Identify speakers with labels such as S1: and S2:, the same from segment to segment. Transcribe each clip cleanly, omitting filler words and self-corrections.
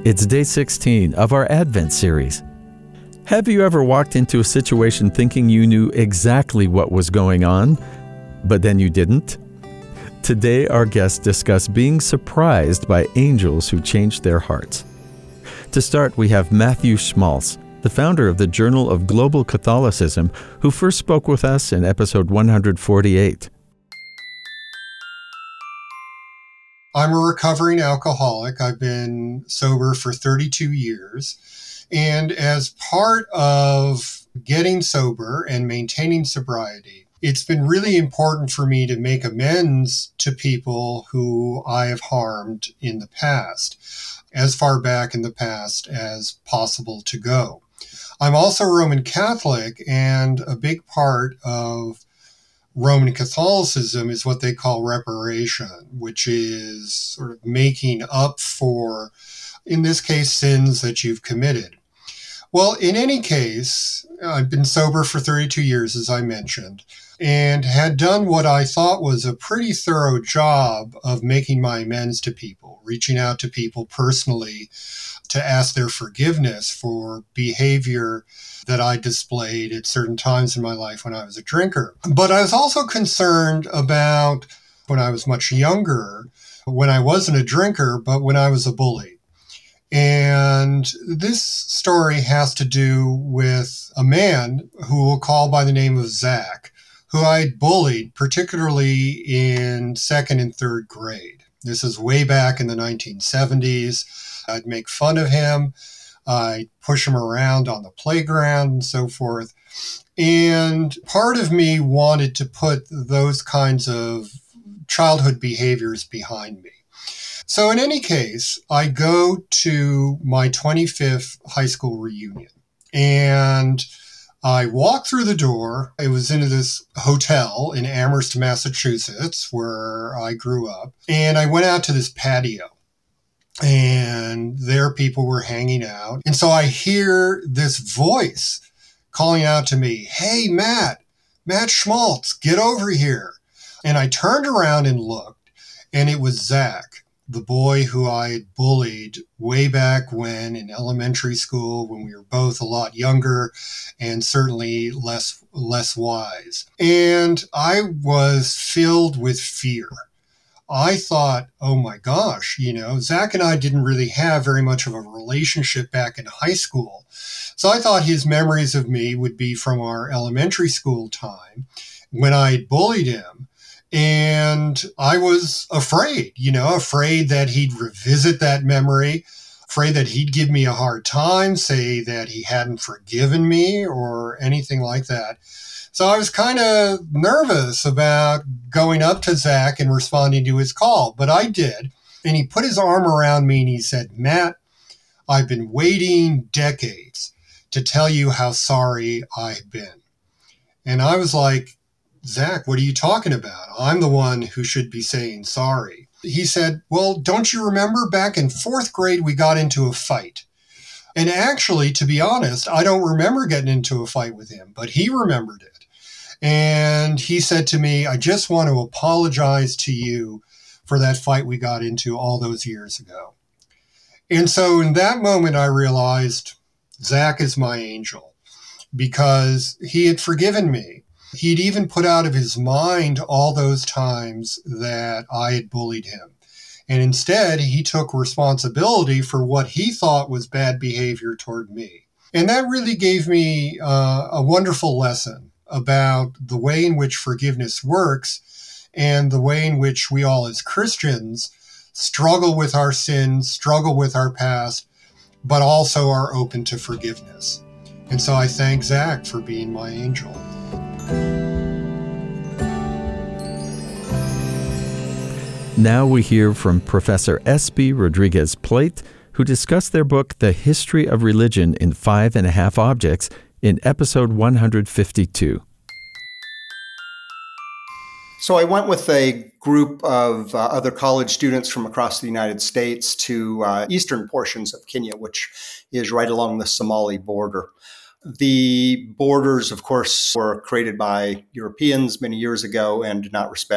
S1: It's day 16 of our Advent series. Have you ever walked into a situation thinking you knew exactly what was going on, but then you didn't? Today, our guests discuss being surprised by angels who changed their hearts. To start, we have Matthew Schmaltz, the founder of the Journal of Global Catholicism, who first spoke with us in episode 148.
S2: I'm a recovering alcoholic. I've been sober for 32 years. And as part of getting sober and maintaining sobriety, it's been really important for me to make amends to people who I have harmed in the past, as far back in the past as possible to go. I'm also Roman Catholic, and a big part of Roman Catholicism is what they call reparation, which is sort of making up for, in this case, sins that you've committed. Well, in any case, I've been sober for 32 years, as I mentioned, and had done what I thought was a pretty thorough job of making my amends to people, reaching out to people personally to ask their forgiveness for behavior that I displayed at certain times in my life when I was a drinker. But I was also concerned about when I was much younger, when I wasn't a drinker, but when I was a bully. And this story has to do with a man who we'll call by the name of Zach, who I bullied, particularly in second and third grade. This is way back in the 1970s. I'd make fun of him. I push him around on the playground and so forth. And part of me wanted to put those kinds of childhood behaviors behind me. So in any case, I go to my 25th high school reunion and I walk through the door. It was in this hotel in Amherst, Massachusetts, where I grew up. And I went out to this patio. And there people were hanging out. And so I hear this voice calling out to me, "Hey, Matt Schmaltz, get over here." And I turned around and looked, and it was Zach, the boy who I had bullied way back when in elementary school, when we were both a lot younger and certainly less wise. And I was filled with fear. I thought, oh my gosh, Zach and I didn't really have very much of a relationship back in high school. So I thought his memories of me would be from our elementary school time when I bullied him. And I was afraid, afraid that he'd revisit that memory, afraid that he'd give me a hard time, say that he hadn't forgiven me or anything like that. So I was kind of nervous about going up to Zach and responding to his call, but I did. And he put his arm around me and he said, "Matt, I've been waiting decades to tell you how sorry I've been." And I was like, "Zach, what are you talking about? I'm the one who should be saying sorry." He said, "Well, don't you remember back in fourth grade, we got into a fight?" And actually, to be honest, I don't remember getting into a fight with him, but he remembered it. And he said to me, "I just want to apologize to you for that fight we got into all those years ago." And so in that moment, I realized Zach is my angel because he had forgiven me. He'd even put out of his mind all those times that I had bullied him. And instead, he took responsibility for what he thought was bad behavior toward me. And that really gave me a wonderful lesson about the way in which forgiveness works and the way in which we all as Christians struggle with our sins, struggle with our past, but also are open to forgiveness. And so I thank Zach for being my angel.
S1: Now we hear from Professor S.B. Rodriguez-Plate, who discussed their book, The History of Religion in 5.5 Objects, in episode 152.
S3: So I went with a group of other college students from across the United States to eastern portions of Kenya, which is right along the Somali border. The borders, of course, were created by Europeans many years ago and do not respect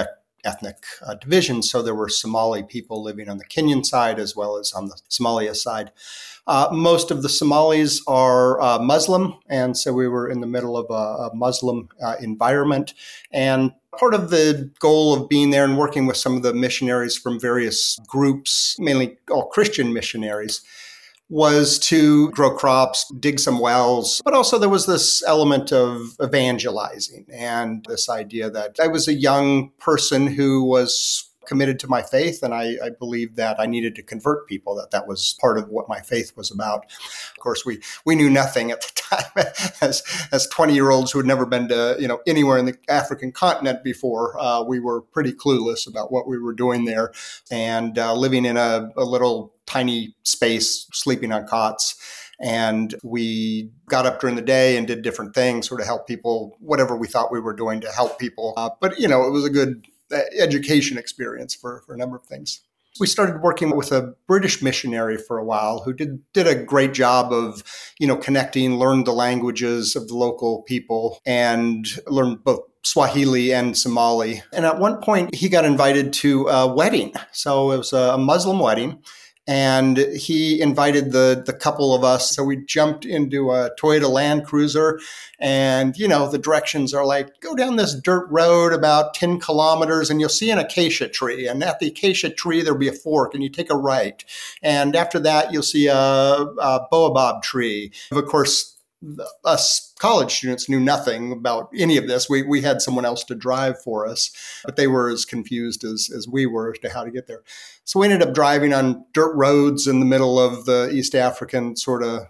S3: ethnic division. So there were Somali people living on the Kenyan side as well as on the Somalia side. Most of the Somalis are Muslim, and so we were in the middle of a Muslim environment. And part of the goal of being there and working with some of the missionaries from various groups, mainly all Christian missionaries, was to grow crops, dig some wells, but also there was this element of evangelizing and this idea that I was a young person who was committed to my faith, and I believed that I needed to convert people, that was part of what my faith was about. Of course, we knew nothing at the time as 20-year-olds who had never been to anywhere in the African continent before. We were pretty clueless about what we were doing there, and living in a little tiny space, sleeping on cots. And we got up during the day and did different things, sort of help people, whatever we thought we were doing to help people. But it was a good education experience for a number of things. We started working with a British missionary for a while who did a great job of, connecting, learned the languages of the local people and learned both Swahili and Somali. And at one point, he got invited to a wedding. So it was a Muslim wedding. And he invited the couple of us. So we jumped into a Toyota Land Cruiser, and, the directions are like, go down this dirt road about 10 kilometers and you'll see an acacia tree. And at the acacia tree, there'll be a fork and you take a right. And after that, you'll see a baobab tree. Of course, us college students knew nothing about any of this. We had someone else to drive for us, but they were as confused as we were as to how to get there. So we ended up driving on dirt roads in the middle of the East African sort of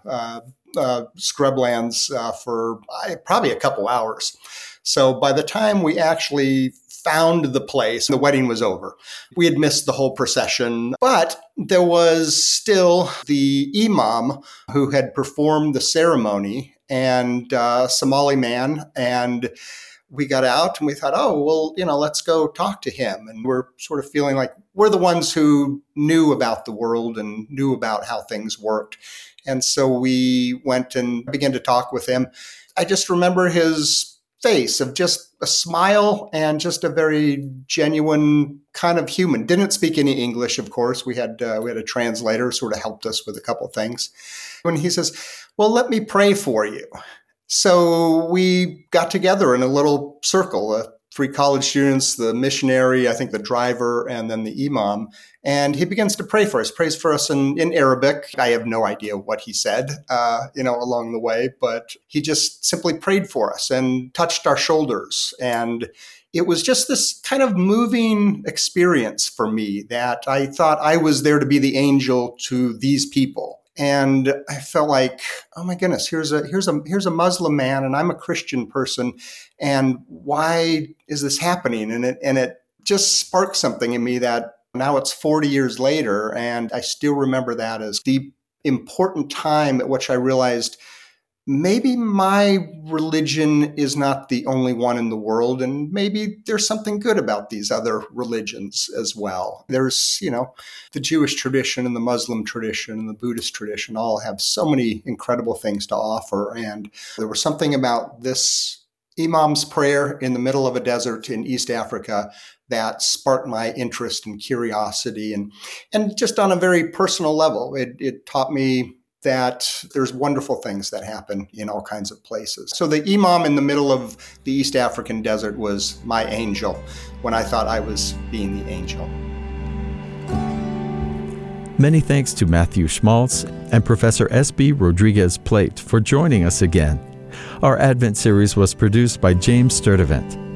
S3: scrublands for probably a couple hours. So by the time we actually found the place, the wedding was over. We had missed the whole procession, but there was still the imam who had performed the ceremony, and a Somali man. And we got out and we thought, let's go talk to him. And we're sort of feeling like we're the ones who knew about the world and knew about how things worked. And so we went and began to talk with him. I just remember his face of just a smile and just a very genuine kind of human. Didn't speak any English, of course. We had a translator sort of helped us with a couple of things. When he says, well, let me pray for you. So we got together in a little circle, 3 college students, the missionary, I think the driver, and then the imam. And he begins to pray for us, prays for us in Arabic. I have no idea what he said, along the way, but he just simply prayed for us and touched our shoulders. And it was just this kind of moving experience for me that I thought I was there to be the angel to these people. And I felt like, oh my goodness, here's a Muslim man, and I'm a Christian person, and why is this happening? And it just sparked something in me that now it's 40 years later, and I still remember that as the important time at which I realized maybe my religion is not the only one in the world, and maybe there's something good about these other religions as well. There's, the Jewish tradition and the Muslim tradition and the Buddhist tradition all have so many incredible things to offer. And there was something about this imam's prayer in the middle of a desert in East Africa that sparked my interest and curiosity. And just on a very personal level, it taught me that there's wonderful things that happen in all kinds of places. So the imam in the middle of the East African desert was my angel when I thought I was being the angel.
S1: Many thanks to Matthew Schmaltz and Professor S.B. Rodriguez-Plate for joining us again. Our Advent series was produced by James Sturdivant.